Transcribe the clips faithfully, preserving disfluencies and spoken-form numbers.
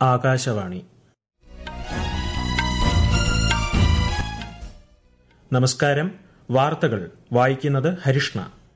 ആകാശവാണി. നമസ്കാരം. വാർത്തകൾ വായിക്കുന്നത് ഹരിഷ്ണ.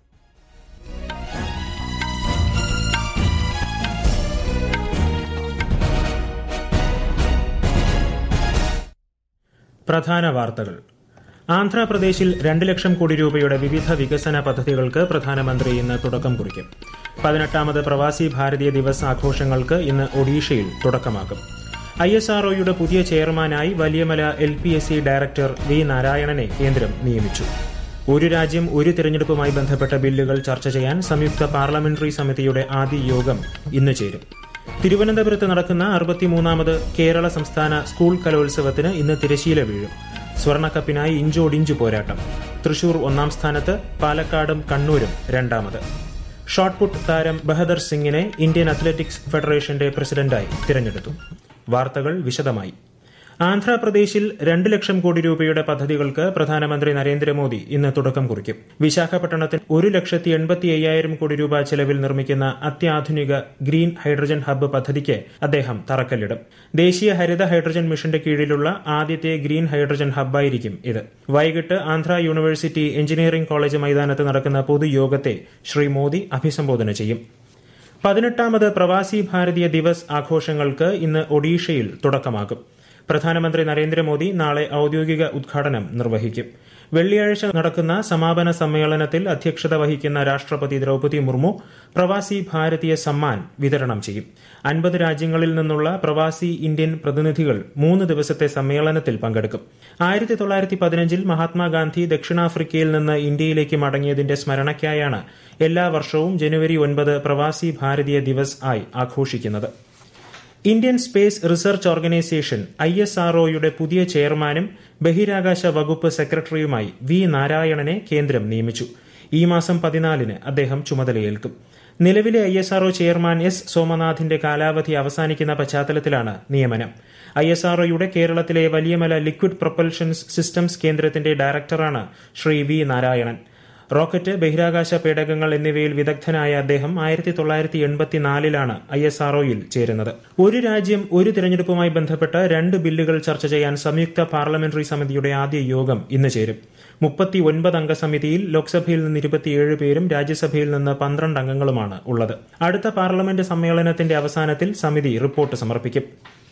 പ്രധാന വാർത്തകൾ. ആന്ധ്രാപ്രദേശിൽ രണ്ട് ലക്ഷം കോടി രൂപയുടെ വിവിധ വികസന പദ്ധതികൾക്ക് പ്രധാനമന്ത്രി ഇന്ന് തുടക്കം കുറിക്കും. പതിനെട്ടാമത് പ്രവാസി ഭാരതീയ ദിവസ് ആഘോഷങ്ങൾക്ക് ഇന്ന് ഒഡീഷയിൽ തുടക്കമാകും. ഐ എസ് ആർ ഒയുടെ പുതിയ ചെയർമാനായി Valiyamala L P S C director V നാരായണനെ കേന്ദ്രം നിയമിച്ചു. ഒരു രാജ്യം ഒരു തിരഞ്ഞെടുപ്പുമായി ബന്ധപ്പെട്ട ബില്ലുകൾ ചർച്ച ചെയ്യാൻ സംയുക്ത പാർലമെന്ററി സമിതിയുടെ ആദ്യ യോഗം ഇന്ന് ചേരും. തിരുവനന്തപുരത്ത് നടക്കുന്ന അറുപത്തിമൂന്നാമത് കേരള സംസ്ഥാന സ്കൂൾ കലോത്സവത്തിന് ഇന്ന് തിരശ്ശീല വീഴും. സ്വർണ്ണക്കപ്പിനായി ഇഞ്ചോടിഞ്ചു പോരാട്ടം. തൃശൂർ ഒന്നാം സ്ഥാനത്ത്, പാലക്കാടും കണ്ണൂരും രണ്ടാമത്. ഷോട്ട്പുട്ട് താരം ബഹദർ സിംഗിനെ ഇന്ത്യൻ അത്ലറ്റിക്സ് ഫെഡറേഷന്റെ പ്രസിഡന്റായി തിരഞ്ഞെടുത്തു. വാർത്തകൾ വിശദമായി. ആന്ധ്രാപ്രദേശിൽ രണ്ട് ലക്ഷം കോടി രൂപയുടെ പദ്ധതികൾക്ക് പ്രധാനമന്ത്രി നരേന്ദ്രമോദി ഇന്ന് തുടക്കം കുറിക്കും. വിശാഖപട്ടണത്തിൽ ഒരു ലക്ഷത്തി എൺപത്തി അയ്യായിരം കോടി രൂപ ചെലവിൽ നിർമ്മിക്കുന്ന അത്യാധുനിക ഗ്രീൻ ഹൈഡ്രജൻ ഹബ്ബ് പദ്ധതിക്ക് അദ്ദേഹം തറക്കല്ലിടും. ദേശീയ ഹരിത ഹൈഡ്രജൻ മിഷന്റെ കീഴിലുള്ള ആദ്യത്തെ ഗ്രീൻ ഹൈഡ്രജൻ ഹബ്ബായിരിക്കും ഇത്. വൈകിട്ട് ആന്ധ്ര യൂണിവേഴ്സിറ്റി എഞ്ചിനീയറിംഗ് കോളേജ് മൈതാനത്ത് നടക്കുന്ന പൊതുയോഗത്തെ ശ്രീ മോദി അഭിസംബോധന ചെയ്യും. പതിനെട്ടാമത് പ്രവാസി ഭാരതീയ ദിവസ് ആഘോഷങ്ങൾക്ക് ഇന്ന് ഒഡീഷയിൽ തുടക്കമാകും. പ്രധാനമന്ത്രി നരേന്ദ്രമോദി നാളെ ഔദ്യോഗിക ഉദ്ഘാടനം നിർവഹിക്കും. വെള്ളിയാഴ്ച നടക്കുന്ന സമാപന സമ്മേളനത്തിൽ അധ്യക്ഷത വഹിക്കുന്ന രാഷ്ട്രപതി ദ്രൌപദി മുർമു പ്രവാസി ഭാരതീയ സമ്മാൻ വിതരണം ചെയ്യും. അൻപത് രാജ്യങ്ങളിൽ നിന്നുള്ള പ്രവാസി ഇന്ത്യൻ പ്രതിനിധികൾ മൂന്ന് ദിവസത്തെ സമ്മേളനത്തിൽ പങ്കെടുക്കും. ആയിരത്തി തൊള്ളായിരത്തി പതിനഞ്ചിൽ മഹാത്മാഗാന്ധി ദക്ഷിണാഫ്രിക്കയിൽ നിന്ന് ഇന്ത്യയിലേക്ക് മടങ്ങിയതിന്റെ സ്മരണയ്ക്കായാണ് എല്ലാ വർഷവും ജനുവരി ഒൻപത് പ്രവാസി ഭാരതീയ ദിവസ് ആയി ആഘോഷിക്കുന്നത്. Indian space research organisation I S R ഒയുടെ പുതിയ ചെയർമാനും ബഹിരാകാശ വകുപ്പ് സെക്രട്ടറിയുമായി വി നാരായണനെ കേന്ദ്രം നിയമിച്ചു. ഈ മാസം പതിനാലിന് അദ്ദേഹം ചുമതലയേൽക്കും. നിലവിലെ I S R O chairman S സോമനാഥിന്റെ കാലാവധി അവസാനിക്കുന്ന പശ്ചാത്തലത്തിലാണ് നിയമനം. ഐ എസ് ആർ ഒയുടെ കേരളത്തിലെ വലിയമല ലിക്വിഡ് പ്രൊപ്പൽഷൻ സിസ്റ്റംസ് കേന്ദ്രത്തിന്റെ ഡയറക്ടറാണ് ശ്രീ വി നാരായണൻ. റോക്കറ്റ്, ബഹിരാകാശ പേടകങ്ങൾ എന്നിവയിൽ വിദഗ്ധനായ അദ്ദേഹം ആയിരത്തി തൊള്ളായിരത്തി എൺപത്തിനാലിലാണ് ഐ എസ് ആർ ഒയിൽ ചേരുന്നത്. ഒരു രാജ്യം ഒരു തിരഞ്ഞെടുപ്പുമായി ബന്ധപ്പെട്ട് രണ്ട് ബില്ലുകൾ ചർച്ച ചെയ്യാൻ സംയുക്ത പാർലമെന്ററി സമിതിയുടെ ആദ്യ യോഗം ഇന്ന് ചേരും. മുപ്പത്തി ഒൻപത് അംഗ സമിതിയിൽ ലോക്സഭയിൽ നിന്ന് ഇരുപത്തിയേഴ് പേരും രാജ്യസഭയിൽ നിന്ന് പന്ത്രണ്ട് അംഗങ്ങളുമാണ് ഉള്ളത്. അടുത്ത പാർലമെന്റ് സമ്മേളനത്തിന്റെ അവസാനത്തിൽ സമിതി റിപ്പോർട്ട് സമർപ്പിക്കും.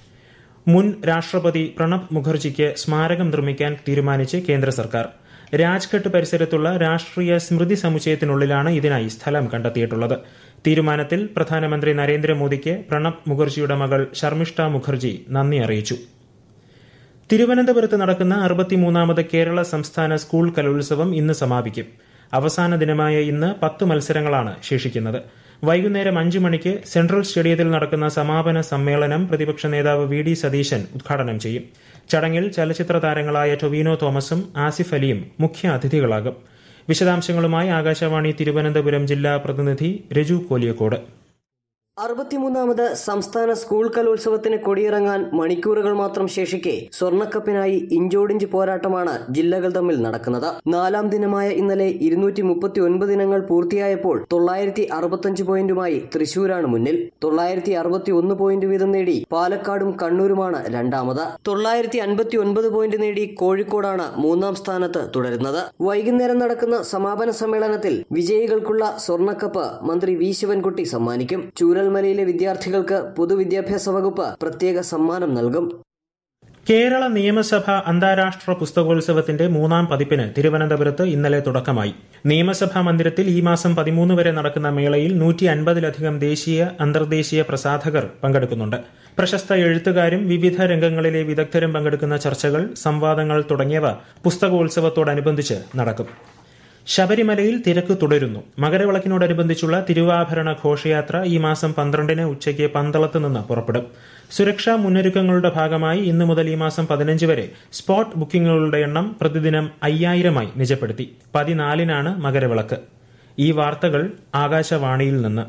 മുൻ രാഷ്ട്രപതി പ്രണബ് മുഖർജിക്ക് സ്മാരകം നിർമ്മിക്കാൻ തീരുമാനിച്ച് കേന്ദ്ര സർക്കാർ. രാജ്ഘട്ട് പരിസരത്തുള്ള രാഷ്ട്രീയ സ്മൃതി സമുച്ചയത്തിനുള്ളിലാണ് ഇതിനായി സ്ഥലം കണ്ടെത്തിയിട്ടുള്ളത്. തീരുമാനത്തിൽ പ്രധാനമന്ത്രി നരേന്ദ്രമോദിക്ക് പ്രണബ് മുഖർജിയുടെ മകൾ ശർമിഷ്ഠ മുഖർജി നന്ദി അറിയിച്ചു. തിരുവനന്തപുരത്ത് നടക്കുന്ന അറുപത്തിമൂന്നാമത് കേരള സംസ്ഥാന സ്കൂൾ കലോത്സവം ഇന്ന് സമാപിക്കും. അവസാന ദിനമായ ഇന്ന് പത്ത് മത്സരങ്ങളാണ് ശേഷിക്കുന്നത്. വൈകുന്നേരം അഞ്ചു മണിക്ക് സെൻട്രൽ സ്റ്റേഡിയത്തിൽ നടക്കുന്ന സമാപന സമ്മേളനം പ്രതിപക്ഷ നേതാവ് വി ഡി സതീശൻ ഉദ്ഘാടനം ചെയ്യും. ചടങ്ങിൽ ചലച്ചിത്ര താരങ്ങളായ ടൊവിനോ തോമസും ആസിഫ് അലിയും മുഖ്യ അതിഥികളാകും. വിശദാംശങ്ങളുമായി ആകാശവാണി തിരുവനന്തപുരം ജില്ലാ പ്രതിനിധി രജു കോലിയക്കോട്. അറുപത്തിമൂന്നാമത് സംസ്ഥാന സ്കൂൾ കലോത്സവത്തിന് കൊടിയിറങ്ങാൻ മണിക്കൂറുകൾ മാത്രം ശേഷിക്കെ സ്വർണ്ണക്കപ്പിനായി ഇഞ്ചോടിഞ്ച് പോരാട്ടമാണ് ജില്ലകൾ തമ്മിൽ നടക്കുന്നത്. നാലാം ദിനമായ ഇന്നലെ ഇരുന്നൂറ്റി മുപ്പത്തി ഒൻപത് ഇനങ്ങൾ പൂർത്തിയായപ്പോൾ തൊള്ളായിരത്തി അറുപത്തിയഞ്ച് പോയിന്റുമായി തൃശൂരാണ് മുന്നിൽ. തൊള്ളായിരത്തി അറുപത്തി ഒന്ന് പോയിന്റ് വീതം നേടി പാലക്കാടും കണ്ണൂരുമാണ് രണ്ടാമത്. തൊള്ളായിരത്തി അൻപത്തി ഒൻപത് പോയിന്റ് നേടി കോഴിക്കോടാണ് മൂന്നാം സ്ഥാനത്ത് തുടരുന്നത്. വൈകുന്നേരം നടക്കുന്ന സമാപന സമ്മേളനത്തിൽ വിജയികൾക്കുള്ള സ്വർണ്ണക്കപ്പ് മന്ത്രി വി ശിവൻകുട്ടി സമ്മാനിക്കും. ചൂരൽമലയിലെ വിദ്യാർത്ഥികൾക്ക് പൊതുവിദ്യാഭ്യാസ വകുപ്പ് പ്രത്യേക സമ്മാനം നൽകും. കേരള നിയമസഭ അന്താരാഷ്ട്ര പുസ്തകോത്സവത്തിന്റെ മൂന്നാം പതിപ്പിന് തിരുവനന്തപുരത്ത് ഇന്നലെ തുടക്കമായി. നിയമസഭാ മന്ദിരത്തിൽ ഈ മാസം പതിമൂന്ന് വരെ നടക്കുന്ന മേളയിൽ നൂറ്റി അൻപതിലധികം ദേശീയ അന്തർദേശീയ പ്രസാധകർ പങ്കെടുക്കുന്നുണ്ട്. പ്രശസ്ത എഴുത്തുകാരും വിവിധ രംഗങ്ങളിലെ വിദഗ്ധരും പങ്കെടുക്കുന്ന ചർച്ചകൾ, സംവാദങ്ങൾ തുടങ്ങിയവ പുസ്തകോത്സവത്തോടനുബന്ധിച്ച് നടക്കും. ശബരിമലയിൽ തിരക്ക് തുടരുന്നു. മകരവിളക്കിനോടനുബന്ധിച്ചുള്ള തിരുവാഭരണ ഘോഷയാത്ര ഈ മാസം പന്ത്രണ്ടിന് ഉച്ചയ്ക്ക് പന്തളത്ത് നിന്ന് പുറപ്പെടും. സുരക്ഷാ മുന്നൊരുക്കങ്ങളുടെ ഭാഗമായി ഇന്നു മുതൽ ഈ മാസം പതിനഞ്ച് വരെ സ്പോട്ട് ബുക്കിംഗുകളുടെ എണ്ണം പ്രതിദിനം അയ്യായിരമായി നിജപ്പെടുത്തി. പതിനാലിനാണ് മകരവിളക്ക്. ഈ വാർത്തകൾ ആകാശവാണിയിൽ നിന്ന്.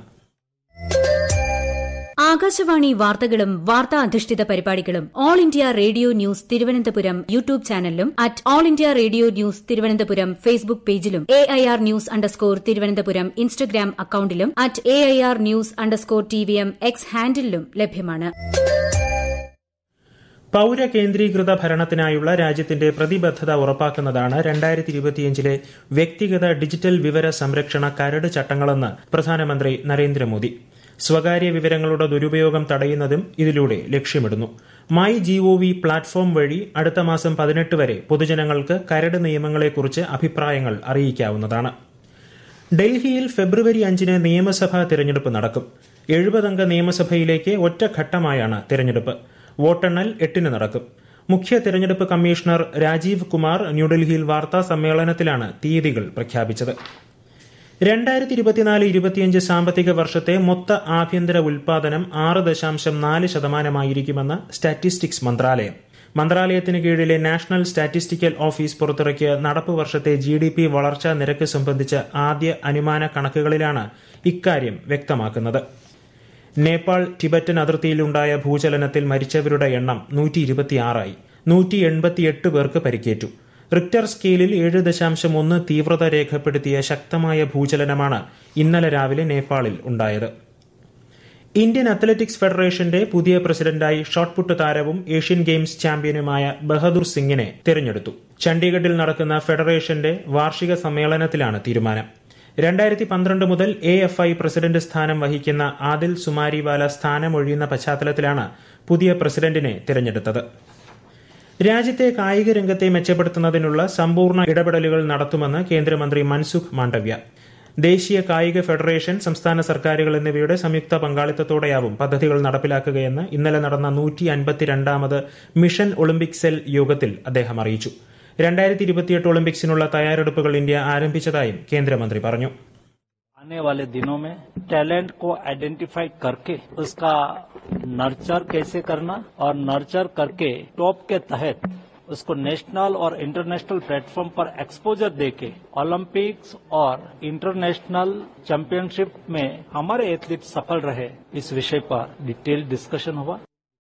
ആകാശവാണി വാർത്തകളും വാർത്താ അധിഷ്ഠിത പരിപാടികളും all India radio news Thiruvananthapuram YouTube ചാനലിലും at all India radio news Thiruvananthapuram Facebook പേജിലും A I R news underscore Thiruvananthapuram Instagram അക്കൌണ്ടിലും at A I R news underscore T V M X ഹാൻഡിലും ലഭ്യമാണ്. പൌരകേന്ദ്രീകൃത ഭരണത്തിനായുള്ള രാജ്യത്തിന്റെ പ്രതിബദ്ധത ഉറപ്പാക്കുന്നതാണ് രണ്ടായിരത്തി ഇരുപത്തിയഞ്ചിലെ വ്യക്തിഗത ഡിജിറ്റൽ വിവര സംരക്ഷണ കരട് ചട്ടങ്ങളെന്ന് പ്രധാനമന്ത്രി നരേന്ദ്രമോദി. സ്വകാര്യ വിവരങ്ങളുടെ ദുരുപയോഗം തടയുന്നതും ഇതിലൂടെ ലക്ഷ്യമിടുന്നു. മൈ ജിഒവി പ്ലാറ്റ്ഫോം വഴി അടുത്ത മാസം പതിനെട്ട് വരെ പൊതുജനങ്ങൾക്ക് കരട് നിയമങ്ങളെക്കുറിച്ച് അഭിപ്രായങ്ങൾ അറിയിക്കാവുന്നതാണ്. ഡൽഹിയിൽ ഫെബ്രുവരി അഞ്ചിന് നിയമസഭാ തെരഞ്ഞെടുപ്പ് നടക്കും. എഴുപതംഗ നിയമസഭയിലേക്ക് ഒറ്റഘട്ടമായാണ് തെരഞ്ഞെടുപ്പ്. വോട്ടെണ്ണൽ എട്ടിന് നടക്കും. മുഖ്യ തെരഞ്ഞെടുപ്പ് കമ്മീഷണർ രാജീവ് കുമാർ ന്യൂഡൽഹിയിൽ വാർത്താ സമ്മേളനത്തിലാണ് തീയതികൾ പ്രഖ്യാപിച്ചത്. രണ്ടായിരത്തി ഇരുപത്തിനാല് ഇരുപത്തിയഞ്ച് സാമ്പത്തിക വർഷത്തെ മൊത്ത ആഭ്യന്തര ഉൽപാദനം ആറ് ദശാംശം നാല് ശതമാനമായിരിക്കുമെന്ന് സ്റ്റാറ്റിസ്റ്റിക്സ് മന്ത്രാലയം. മന്ത്രാലയത്തിന് കീഴിലെ നാഷണൽ സ്റ്റാറ്റിസ്റ്റിക്കൽ ഓഫീസ് പുറത്തിറക്കിയ നടപ്പ് വർഷത്തെ ജി ഡി പി വളർച്ചാ നിരക്ക് സംബന്ധിച്ച ആദ്യ അനുമാന കണക്കുകളിലാണ് ഇക്കാര്യം വ്യക്തമാക്കുന്നത്. നേപ്പാൾ ടിബറ്റൻ അതിർത്തിയിലുണ്ടായ ഭൂചലനത്തിൽ മരിച്ചവരുടെ എണ്ണം നൂറ്റി ഇരുപത്തിയാറായി. നൂറ്റി എൺപത്തിയെട്ട് പേർക്ക് പരിക്കേറ്റു. റിക്ടർ സ്കെയിലിൽ ഏഴ് ദശാംശം ഒന്ന് തീവ്രത രേഖപ്പെടുത്തിയ ശക്തമായ ഭൂചലനമാണ് ഇന്നലെ രാവിലെ നേപ്പാളിൽ ഉണ്ടായത്. ഇന്ത്യൻ അത്ലറ്റിക്സ് ഫെഡറേഷന്റെ പുതിയ പ്രസിഡന്റായി ഷോട്ട്പുട്ട് താരവും ഏഷ്യൻ ഗെയിംസ് ചാമ്പ്യനുമായ ബഹദൂർ സിംഗിനെ തെരഞ്ഞെടുത്തു. ചണ്ഡീഗഡിൽ നടക്കുന്ന ഫെഡറേഷന്റെ വാർഷിക സമ്മേളനത്തിലാണ് തീരുമാനം. രണ്ടായിരത്തി പന്ത്രണ്ട് മുതൽ എ എഫ് ഐ പ്രസിഡന്റ് സ്ഥാനം വഹിക്കുന്ന ആദിൽ സുമാരിവാല സ്ഥാനമൊഴിയുന്ന പശ്ചാത്തലത്തിലാണ് പുതിയ പ്രസിഡന്റിനെ തെരഞ്ഞെടുത്തത്. രാജ്യത്തെ കായിക രംഗത്തെ മെച്ചപ്പെടുത്തുന്നതിനുള്ള സമ്പൂർണ്ണ ഇടപെടലുകൾ നടത്തുമെന്ന് കേന്ദ്രമന്ത്രി മൻസുഖ് മാണ്ഡവ്യ. ദേശീയ കായിക ഫെഡറേഷൻ, സംസ്ഥാന സർക്കാരുകൾ എന്നിവയുടെ സംയുക്ത പങ്കാളിത്തത്തോടെയാവും പദ്ധതികൾ നടപ്പിലാക്കുകയെന്ന് ഇന്നലെ നടന്ന നൂറ്റി അൻപത്തിരണ്ടാമത് മിഷൻ ഒളിമ്പിക് സെൽ യോഗത്തിൽ അദ്ദേഹം അറിയിച്ചു. രണ്ടായിരത്തി ഇരുപത്തിയെട്ട് ഒളിമ്പിക്സിനുള്ള തയ്യാറെടുപ്പുകൾ ഇന്ത്യ ആരംഭിച്ചതായും കേന്ദ്രമന്ത്രി പറഞ്ഞു. आने वाले दिनों में टैलेंट को आइडेंटिफाई करके उसका नर्चर कैसे करना और नर्चर करके टॉप के तहत उसको नेशनल और इंटरनेशनल प्लेटफॉर्म पर एक्सपोजर देके ओलंपिक्स और इंटरनेशनल चैंपियनशिप में हमारे एथलीट सफल रहे, इस विषय पर डिटेल डिस्कशन हुआ.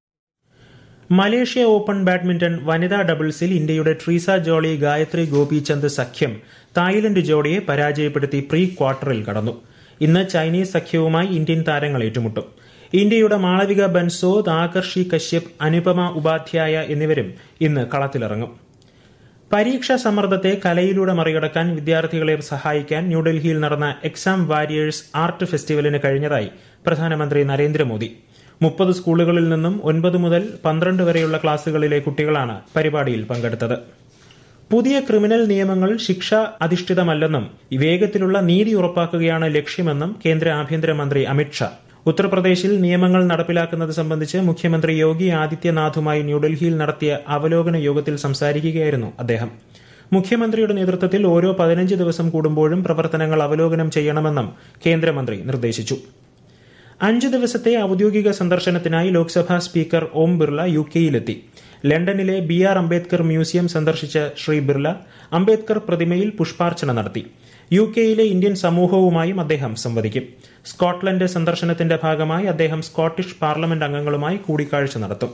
മലേഷ്യ ഓപ്പൺ ബാഡ്മിന്റൺ വനിതാ ഡബിൾസിൽ ഇന്ത്യയുടെ ട്രീസ ജോളി ഗായത്രി ഗോപിചന്ദ് സഖ്യം തായ്ലന്റ് ജോഡിയെ പരാജയപ്പെടുത്തി പ്രീ ക്വാർട്ടറിൽ കടന്നു. ഇന്ന് ചൈനീസ് സഖ്യവുമായി ഇന്ത്യൻ താരങ്ങൾ ഏറ്റുമുട്ടും. ഇന്ത്യയുടെ മാളവിക ബൻസോദ്, ആകർഷി കശ്യപ്, അനുപമ ഉപാധ്യായ എന്നിവരും ഇന്ന് കളത്തിലിറങ്ങും. പരീക്ഷാ സമ്മർദ്ദത്തെ കലയിലൂടെ മറികടക്കാൻ വിദ്യാർത്ഥികളെ സഹായിക്കാൻ ന്യൂഡൽഹിയിൽ നടന്ന എക്സാം വാരിയേഴ്സ് ആർട്ട് ഫെസ്റ്റിവലിന് കഴിഞ്ഞതായി പ്രധാനമന്ത്രി നരേന്ദ്രമോദി. മുപ്പത് സ്കൂളുകളിൽ നിന്നും ഒൻപത് മുതൽ പന്ത്രണ്ട് വരെയുള്ള ക്ലാസുകളിലെ കുട്ടികളാണ് പരിപാടിയിൽ പങ്കെടുത്തത്. പുതിയ ക്രിമിനൽ നിയമങ്ങൾ ശിക്ഷാ അധിഷ്ഠിതമല്ലെന്നും വേഗത്തിലുള്ള നീതി ഉറപ്പാക്കുകയാണ് ലക്ഷ്യമെന്നും കേന്ദ്ര ആഭ്യന്തരമന്ത്രി അമിത്ഷാ. ഉത്തർപ്രദേശിൽ നിയമങ്ങൾ നടപ്പിലാക്കുന്നത് സംബന്ധിച്ച് മുഖ്യമന്ത്രി യോഗി ആദിത്യനാഥുമായി ന്യൂഡൽഹിയിൽ നടത്തിയ അവലോകന യോഗത്തിൽ സംസാരിക്കുകയായിരുന്നു അദ്ദേഹം. മുഖ്യമന്ത്രിയുടെ നേതൃത്വത്തിൽ ഓരോ പതിനഞ്ച് ദിവസം കൂടുമ്പോഴും പ്രവർത്തനങ്ങൾ അവലോകനം ചെയ്യണമെന്നും കേന്ദ്രമന്ത്രി നിർദ്ദേശിച്ചു. അഞ്ച് ദിവസത്തെ ഔദ്യോഗിക സന്ദർശനത്തിനായി ലോക്സഭാ സ്പീക്കർ ഓം ബിർള യു കെയിലെത്തി. ലണ്ടനിലെ ബി ആർ അംബേദ്കർ മ്യൂസിയം സന്ദർശിച്ച ശ്രീ ബിർള അംബേദ്കർ പ്രതിമയിൽ പുഷ്പാർച്ചന നടത്തി. യു കെയിലെ ഇന്ത്യൻ സമൂഹവുമായും അദ്ദേഹം സംവദിക്കും. സ്കോട്ട്ലൻഡ് സന്ദർശനത്തിന്റെ ഭാഗമായി അദ്ദേഹം സ്കോട്ടിഷ് പാർലമെന്റ് അംഗങ്ങളുമായി കൂടിക്കാഴ്ച നടത്തും.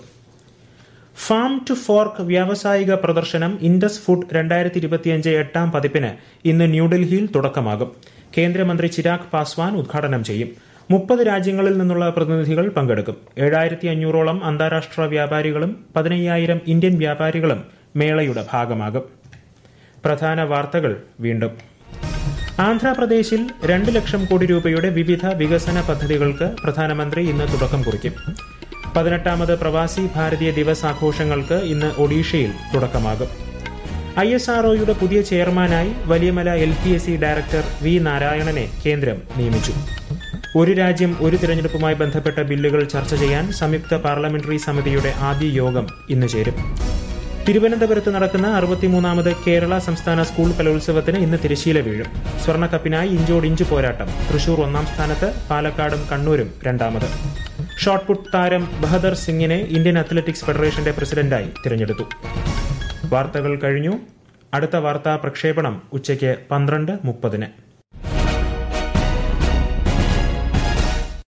ഫാം ടു ഫോർക്ക് വ്യാവസായിക പ്രദർശനം ഇൻഡസ് ഫുഡ് രണ്ടായിരത്തി ഇരുപത്തിയഞ്ച് എട്ടാം പതിപ്പിന് ഇന്ന് ന്യൂഡൽഹിയിൽ തുടക്കമാകും. കേന്ദ്രമന്ത്രി ചിരാഗ് പാസ്വാൻ ഉദ്ഘാടനം ചെയ്യും. മുപ്പത് രാജ്യങ്ങളിൽ നിന്നുള്ള പ്രതിനിധികൾ പങ്കെടുക്കും. ഏഴായിരത്തി അഞ്ഞൂറോളം അന്താരാഷ്ട്ര വ്യാപാരികളും പതിനയ്യായിരം ഇന്ത്യൻ വ്യാപാരികളും മേളയുടെ ഭാഗമാകും. പ്രധാന വാർത്തകൾ വീണ്ടും. ആന്ധ്രാപ്രദേശിൽ രണ്ട് ലക്ഷം കോടി രൂപയുടെ വിവിധ വികസന പദ്ധതികൾക്ക് പ്രധാനമന്ത്രി ഇന്ന് തുടക്കം കുറിക്കും. പതിനെട്ടാമത് പ്രവാസി ഭാരതീയ ദിവസ് ആഘോഷങ്ങൾക്ക് ഇന്ന് ഒഡീഷയിൽ തുടക്കമാകും. ഐ എസ് ആർ ഒയുടെ പുതിയ ചെയർമാനായി Valiyamala L P S C director V നാരായണനെ കേന്ദ്രം നിയമിച്ചു. ഒരു രാജ്യം ഒരു തിരഞ്ഞെടുപ്പുമായി ബന്ധപ്പെട്ട ബില്ലുകൾ ചർച്ച ചെയ്യാൻ സംയുക്ത പാർലമെന്ററി സമിതിയുടെ ആദ്യ യോഗം ഇന്ന് ചേരും. തിരുവനന്തപുരത്ത് നടക്കുന്ന അറുപത്തിമൂന്നാമത് കേരള സംസ്ഥാന സ്കൂൾ കലോത്സവത്തിന് ഇന്ന് തിരശ്ശീല വീഴും. സ്വർണ്ണക്കപ്പിനായി ഇഞ്ചോടിഞ്ച് പോരാട്ടം. തൃശൂർ ഒന്നാം സ്ഥാനത്ത്, പാലക്കാടും കണ്ണൂരും രണ്ടാമത്. ഷോട്ട്പുട്ട് താരം ബഹദൂർ സിംഗിനെ ഇന്ത്യൻ അത്ലറ്റിക്സ് ഫെഡറേഷന്റെ പ്രസിഡന്റായി തിരഞ്ഞെടുത്തു. വാർത്തകൾ കഴിഞ്ഞു. അടുത്ത വാർത്താ പ്രക്ഷേപണം ഉച്ചയ്ക്ക് പന്ത്രണ്ട് മുപ്പതിന്.